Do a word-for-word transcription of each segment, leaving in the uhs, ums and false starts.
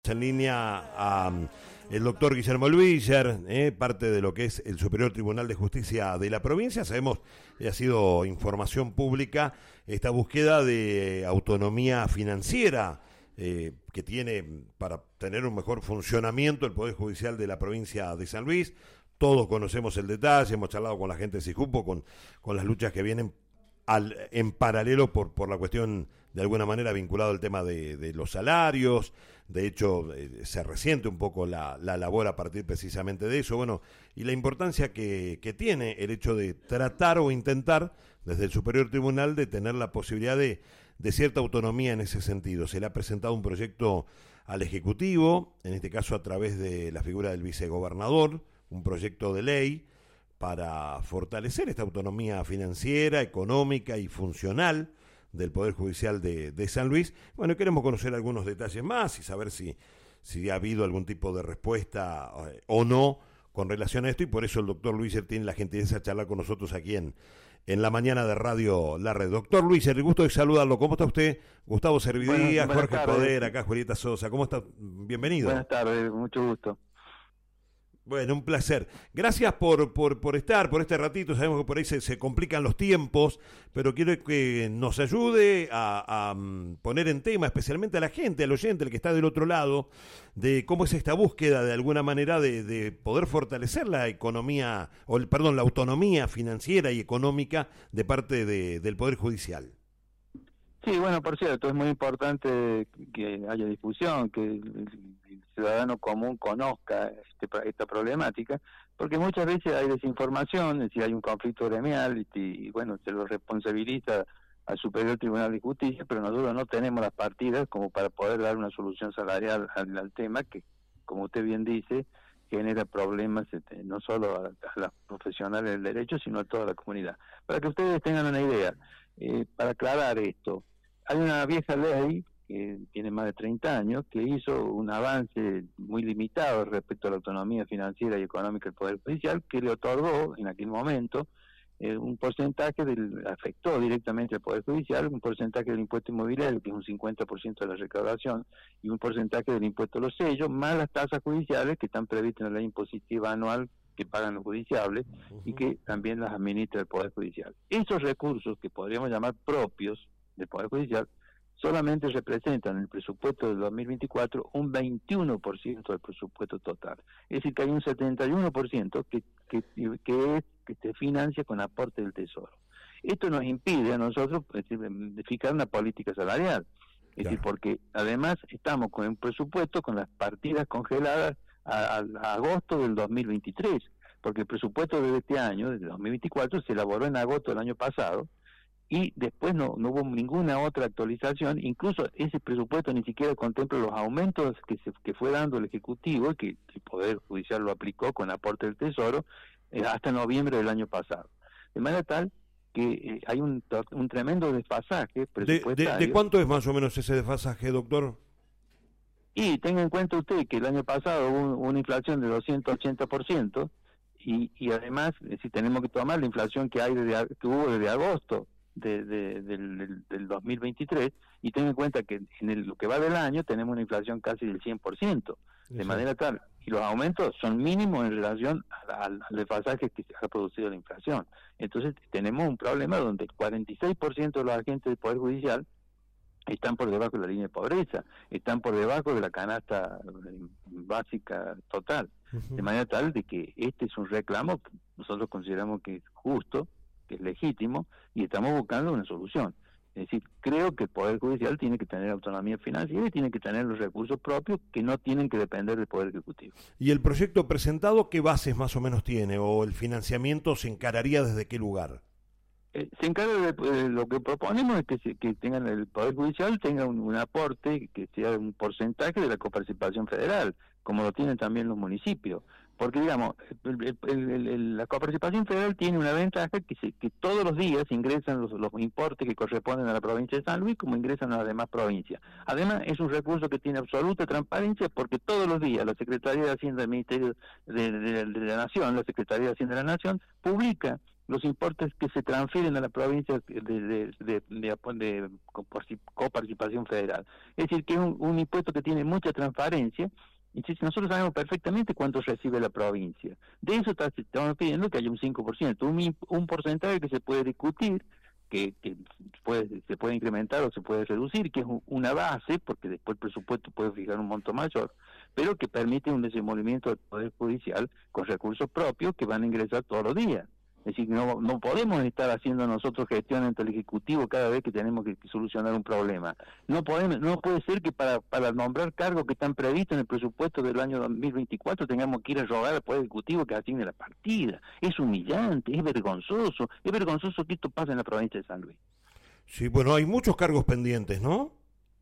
En línea a um, el doctor Guillermo Luiser, eh, parte de lo que es el Superior Tribunal de Justicia de la provincia. Sabemos que ha sido información pública esta búsqueda de autonomía financiera eh, que tiene para tener un mejor funcionamiento el Poder Judicial de la provincia de San Luis. Todos conocemos el detalle, hemos charlado con la gente de SIJUPO, con, con las luchas que vienen Al, en paralelo por, por la cuestión de alguna manera vinculado al tema de, de los salarios. De hecho eh, se resiente un poco la, la labor a partir precisamente de eso, bueno, y la importancia que, que tiene el hecho de tratar o intentar desde el Superior Tribunal de tener la posibilidad de, de cierta autonomía en ese sentido. Se le ha presentado un proyecto al Ejecutivo, en este caso a través de la figura del vicegobernador, un proyecto de ley para fortalecer esta autonomía financiera, económica y funcional del Poder Judicial de, de San Luis. Bueno, queremos conocer algunos detalles más y saber si, si ha habido algún tipo de respuesta eh, o no con relación a esto, y por eso el doctor Luiser tiene la gentileza de charlar con nosotros aquí en, en la mañana de Radio La Red. Doctor Luiser, el gusto de saludarlo. ¿Cómo está usted? Gustavo Servidía, buenas, buenas Jorge tardes. Poder, acá Julieta Sosa. ¿Cómo está? Bienvenido. Buenas tardes, mucho gusto. Bueno, un placer. Gracias por, por, por estar, por este ratito. Sabemos que por ahí se, se complican los tiempos, pero quiero que nos ayude a, a poner en tema, especialmente a la gente, al oyente, el que está del otro lado, de cómo es esta búsqueda de alguna manera de, de poder fortalecer la economía, o el, perdón, la autonomía financiera y económica de parte de, del Poder Judicial. Sí, bueno, por cierto, es muy importante que haya difusión, que el, el ciudadano común conozca este, esta problemática, porque muchas veces hay desinformación, es decir, hay un conflicto gremial y, y bueno, se lo responsabiliza al Superior Tribunal de Justicia, pero nosotros no tenemos las partidas como para poder dar una solución salarial al, al tema que, como usted bien dice, genera problemas este, no solo a, a los profesionales del derecho, sino a toda la comunidad. Para que ustedes tengan una idea, eh, para aclarar esto, hay una vieja ley que tiene más de treinta años que hizo un avance muy limitado respecto a la autonomía financiera y económica del Poder Judicial, que le otorgó en aquel momento eh, un porcentaje, del, afectó directamente al Poder Judicial, un porcentaje del impuesto inmobiliario, que es un cincuenta por ciento de la recaudación, y un porcentaje del impuesto a los sellos, más las tasas judiciales que están previstas en la ley impositiva anual que pagan los judiciables uh-huh. y que también las administra el Poder Judicial. Esos recursos que podríamos llamar propios del Poder Judicial solamente representan en el presupuesto del dos mil veinticuatro un veintiuno por ciento del presupuesto total. Es decir, que hay un setenta y uno por ciento que, que, que, es, que se financia con aporte del Tesoro. Esto nos impide a nosotros es decir, fijar una política salarial. Es claro. decir, porque además estamos con un presupuesto con las partidas congeladas a, a, a agosto del dos mil veintitrés, porque el presupuesto de este año, de dos mil veinticuatro, se elaboró en agosto del año pasado, y después no, no hubo ninguna otra actualización. Incluso ese presupuesto ni siquiera contempla los aumentos que se que fue dando el Ejecutivo, que el Poder Judicial lo aplicó con aporte del Tesoro, eh, hasta noviembre del año pasado. De manera tal que eh, hay un, un tremendo desfasaje presupuestario. ¿De, de, ¿De cuánto es más o menos ese desfasaje, doctor? Y tenga en cuenta usted que el año pasado hubo una inflación de doscientos ochenta por ciento, y, y además, eh, si tenemos que tomar la inflación que hay desde, que hubo desde agosto, De, de, del, del dos mil veintitrés, y ten en cuenta que en el, lo que va del año tenemos una inflación casi del cien por ciento, de manera tal, y los aumentos son mínimos en relación al, al desfasaje que se ha producido la inflación. Entonces tenemos un problema donde el cuarenta y seis por ciento de los agentes del Poder Judicial están por debajo de la línea de pobreza, están por debajo de la canasta básica total, uh-huh. de manera tal de que este es un reclamo que nosotros consideramos que es justo, que es legítimo, y estamos buscando una solución. Es decir, creo que el Poder Judicial tiene que tener autonomía financiera y tiene que tener los recursos propios que no tienen que depender del Poder Ejecutivo. ¿Y el proyecto presentado qué bases más o menos tiene? ¿O el financiamiento se encararía desde qué lugar? Eh, se encarga de, eh, lo que proponemos es que, se, que tengan el Poder Judicial tenga un, un aporte que sea un porcentaje de la coparticipación federal, como lo tienen también los municipios. Porque, digamos, el, el, el, el, la coparticipación federal tiene una ventaja que, se, que todos los días ingresan los, los importes que corresponden a la provincia de San Luis como ingresan a las demás provincias. Además, es un recurso que tiene absoluta transparencia porque todos los días la Secretaría de Hacienda del Ministerio de, de, de, de la Nación, la Secretaría de Hacienda de la Nación, publica los importes que se transfieren a la provincia de, de, de, de, de coparticipación federal. Es decir, que es un, un impuesto que tiene mucha transparencia, y si nosotros sabemos perfectamente cuánto recibe la provincia. De eso estamos pidiendo que haya un cinco por ciento, un, un porcentaje que se puede discutir, que, que puede, se puede incrementar o se puede reducir, que es una base, porque después el presupuesto puede fijar un monto mayor, pero que permite un desenvolvimiento del Poder Judicial con recursos propios que van a ingresar todos los días. Es decir, no, no podemos estar haciendo nosotros gestión ante el Ejecutivo cada vez que tenemos que solucionar un problema. No podemos, no puede ser que para, para nombrar cargos que están previstos en el presupuesto del año dos mil veinticuatro tengamos que ir a rogar al Poder Ejecutivo que asigne la partida. Es humillante, es vergonzoso, es vergonzoso que esto pase en la provincia de San Luis. Sí, bueno, hay muchos cargos pendientes, ¿no?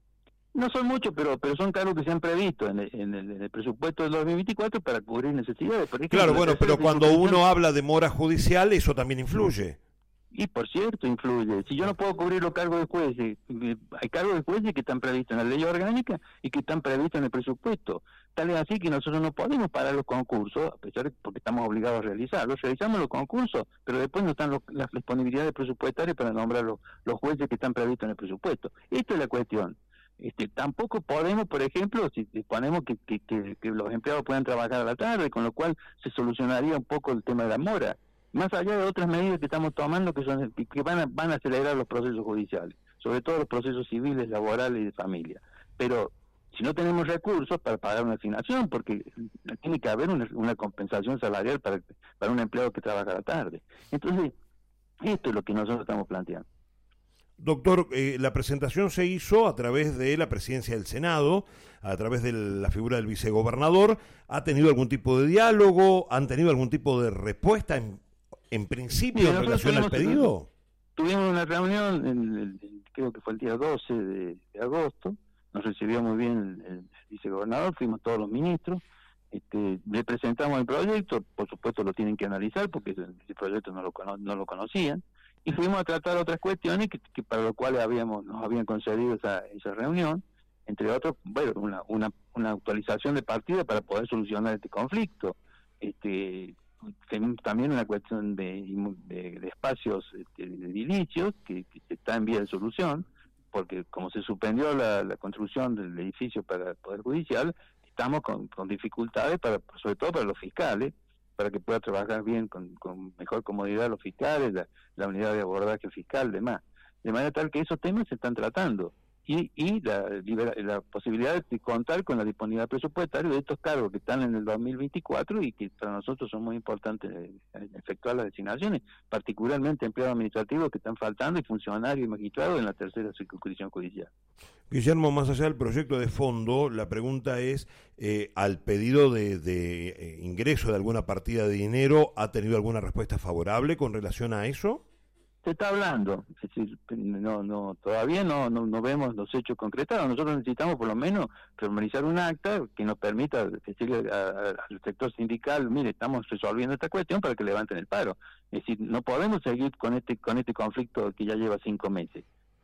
No son muchos, pero pero son cargos que se han previsto en el, en el, en el presupuesto del dos mil veinticuatro para cubrir necesidades. Por ejemplo, claro, bueno, pero cuando uno habla de mora judicial, eso también influye. Y por cierto, influye. Si yo no puedo cubrir los cargos de jueces, hay cargos de jueces que están previstos en la ley orgánica y que están previstos en el presupuesto. Tal es así que nosotros no podemos parar los concursos, a pesar de porque estamos obligados a realizarlos. Realizamos los concursos, pero después no están los, las disponibilidades presupuestarias para nombrar los, los jueces que están previstos en el presupuesto. Esta es la cuestión. Este, tampoco podemos, por ejemplo, si disponemos que, que, que, que los empleados puedan trabajar a la tarde, con lo cual se solucionaría un poco el tema de la mora, más allá de otras medidas que estamos tomando que son que van a, van a acelerar los procesos judiciales, sobre todo los procesos civiles, laborales y de familia. Pero si no tenemos recursos para pagar una asignación, porque tiene que haber una, una compensación salarial para, para un empleado que trabaja a la tarde. Entonces, esto es lo que nosotros estamos planteando. Doctor, eh, la presentación se hizo a través de la presidencia del Senado, a través de la figura del vicegobernador. ¿Ha tenido algún tipo de diálogo? ¿Han tenido algún tipo de respuesta en, en principio sí, en relación al pedido? Tuvimos una reunión, en el, creo que fue el día doce de, de agosto, nos recibió muy bien el, el vicegobernador, fuimos todos los ministros, este, le presentamos el proyecto, por supuesto lo tienen que analizar porque el, el proyecto no lo, no lo conocían, y fuimos a tratar otras cuestiones que, que para lo cuales habíamos nos habían concedido esa, esa reunión, entre otros, bueno, una, una, una actualización de partida para poder solucionar este conflicto, este también una cuestión de, de, de espacios este, de edilicios que, que está en vía de solución, porque como se suspendió la, la construcción del edificio para el Poder Judicial, estamos con, con dificultades, para sobre todo para los fiscales, para que pueda trabajar bien con, con mejor comodidad los fiscales, la, la unidad de abordaje fiscal, demás. De manera tal que esos temas se están tratando. Y, y la, la posibilidad de contar con la disponibilidad presupuestaria de estos cargos que están en el dos mil veinticuatro y que para nosotros son muy importantes efectuar las designaciones, particularmente empleados administrativos que están faltando y funcionarios y magistrados en la tercera circunscripción judicial. Guillermo, más allá del proyecto de fondo, la pregunta es, eh, al pedido de, de eh, ingreso de alguna partida de dinero, ¿ha tenido alguna respuesta favorable con relación a eso? Se está hablando, es decir, no, no, todavía no, no, no vemos los hechos concretados. Nosotros necesitamos por lo menos formalizar un acta que nos permita decirle a, a, al sector sindical, mire, estamos resolviendo esta cuestión para que levanten el paro. Es decir, no podemos seguir con este con este conflicto que ya lleva cinco meses.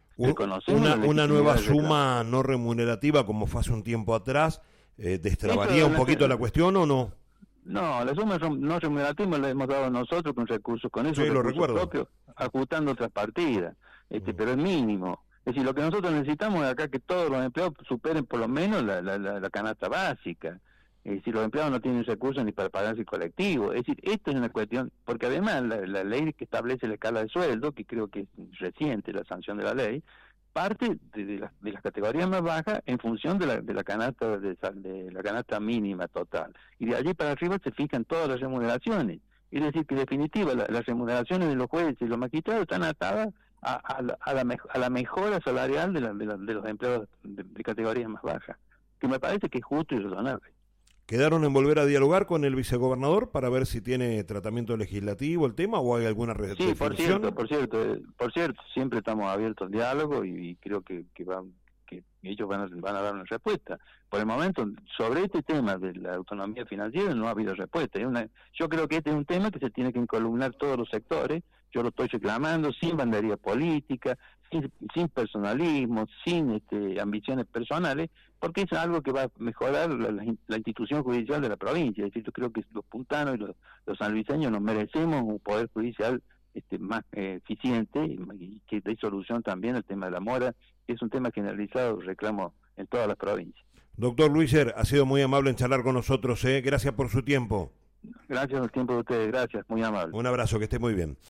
Una, una nueva suma no remunerativa como fue hace un tiempo atrás, eh, ¿destrabaría un poquito la cuestión o no? No, la suma no remunerativa la hemos dado nosotros con recursos, con esos sí, recursos propios, ajustando otras partidas, este, mm. pero es mínimo. Es decir, lo que nosotros necesitamos es acá que todos los empleados superen por lo menos la, la, la, la canasta básica. Es decir, los empleados no tienen recursos ni para pagarse el colectivo. Es decir, esto es una cuestión, porque además la, la ley que establece la escala de sueldo, que creo que es reciente la sanción de la ley, parte de, de, la, de las categorías más bajas en función de la, de la canasta de, de la canasta mínima total, y de allí para arriba se fijan todas las remuneraciones. Es decir, que en definitiva la, las remuneraciones de los jueces y los magistrados están atadas a, a, la, a, la, a la mejora salarial de, la, de, la, de los empleados de, de categorías más bajas, que me parece que es justo y razonable. ¿Quedaron en volver a dialogar con el vicegobernador para ver si tiene tratamiento legislativo el tema o hay alguna reflexión? Sí, por cierto, por cierto, por cierto, siempre estamos abiertos al diálogo y, y creo que, que, van, que ellos van a, van a dar una respuesta. Por el momento, sobre este tema de la autonomía financiera no ha habido respuesta. Es una, yo creo que este es un tema que se tiene que encolumnar todos los sectores. Yo lo estoy reclamando sin bandería política, sin, sin personalismo, sin este, ambiciones personales, porque es algo que va a mejorar la, la, la institución judicial de la provincia. Es decir, yo creo que los puntanos y los, los sanluiseños nos merecemos un poder judicial este, más eh, eficiente y, y que dé solución también al tema de la mora, que es un tema generalizado, reclamo en todas las provincias. Doctor Luiser, ha sido muy amable en charlar con nosotros, ¿eh? Gracias por su tiempo. Gracias al tiempo de ustedes, gracias, muy amable. Un abrazo, que esté muy bien.